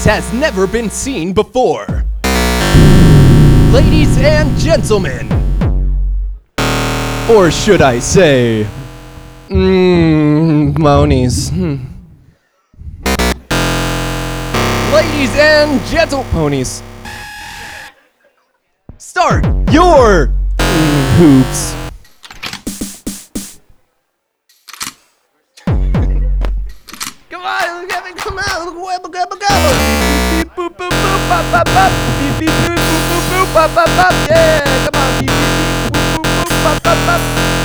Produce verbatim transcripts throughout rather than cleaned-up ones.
This has never been seen before. Ladies and gentlemen, or should I say, mmm, Monies. Hmm. Ladies and gentle ponies, start your mm, hoops. Come on, Kevin, come on, look away, look up, look up. Beep, beep, boop, boop, boop, bop, bop, bop. Beep, beep, boop, boop, boop, boop, bop, bop, bop. Yeah, come on, beep, beep, beep, boop, boop, boop, bop, bop, bop.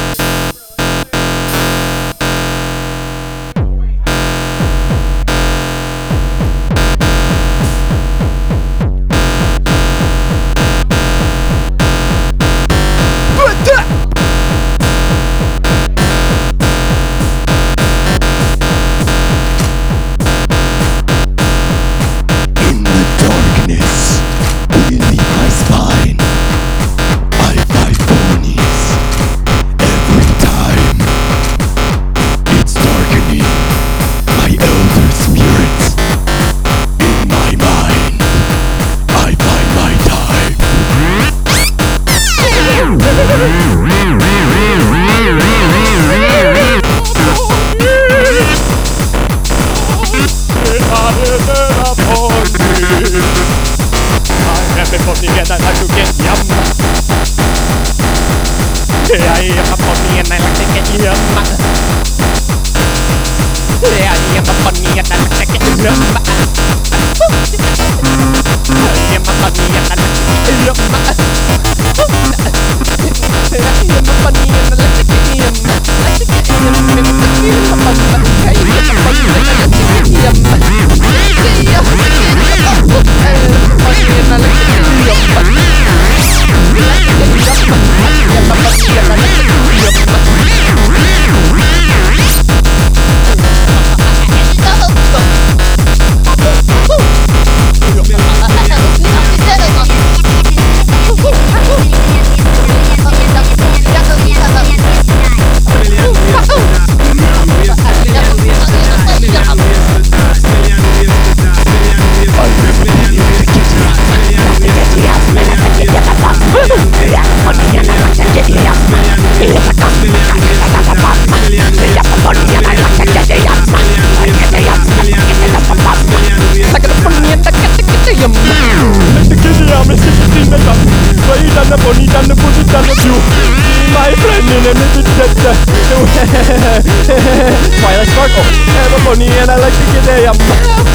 Twilight Sparkle, I'm a bunny and I like to get a yum.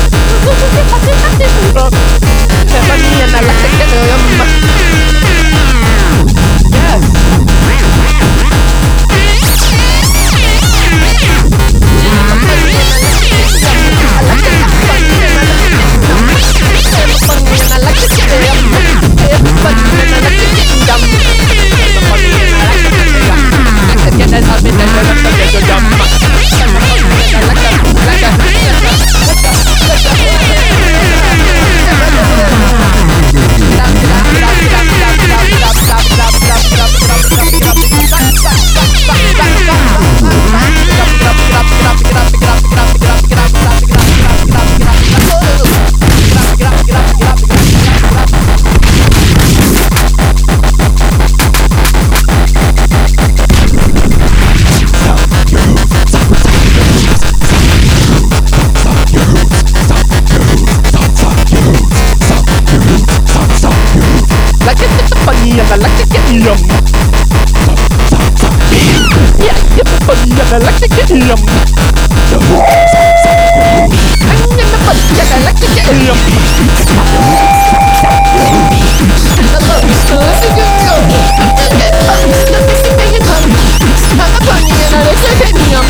I'm a bunny and I like to get a yum. Yes. I like to get yum. I'm in the bunny and I like to get yum. I love you so I think you're yum. Let me see me yum. I'm a bunny and I like to get yum.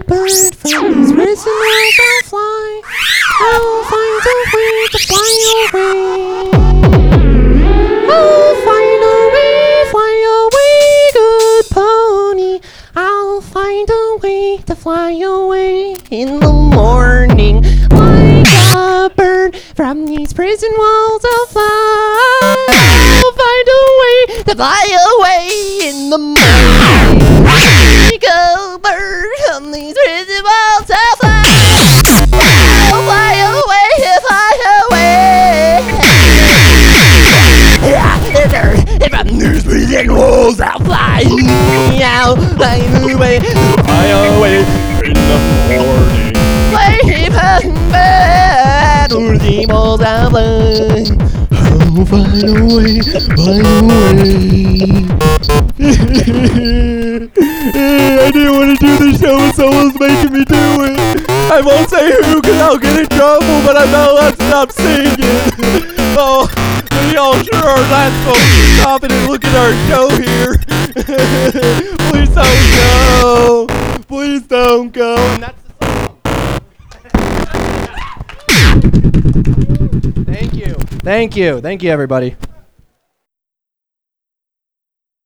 bird from these prison walls, I'll fly. I'll find a way to fly away. I'll find a way, fly away, good pony. I'll find a way to fly away in the morning. Like a bird from these prison walls, I'll fly. I'll find a way to fly away in the morning. Like a bird from these prison walls, I'll fly. I'll fly away, fly away. From these prison walls, I'll fly. I'll fly away, fly away in the morning. Play bad, or the balls I'll fly. I'll fly away, fly away. I didn't want to do the show and someone's making me do it. I won't say who because I'll get in trouble, but I'm not allowed to stop singing. Oh, but y'all sure are not supposed to stop it and look at our show here. Please don't go. Please don't go. And that's the song. Thank you. Thank you. Thank you, everybody.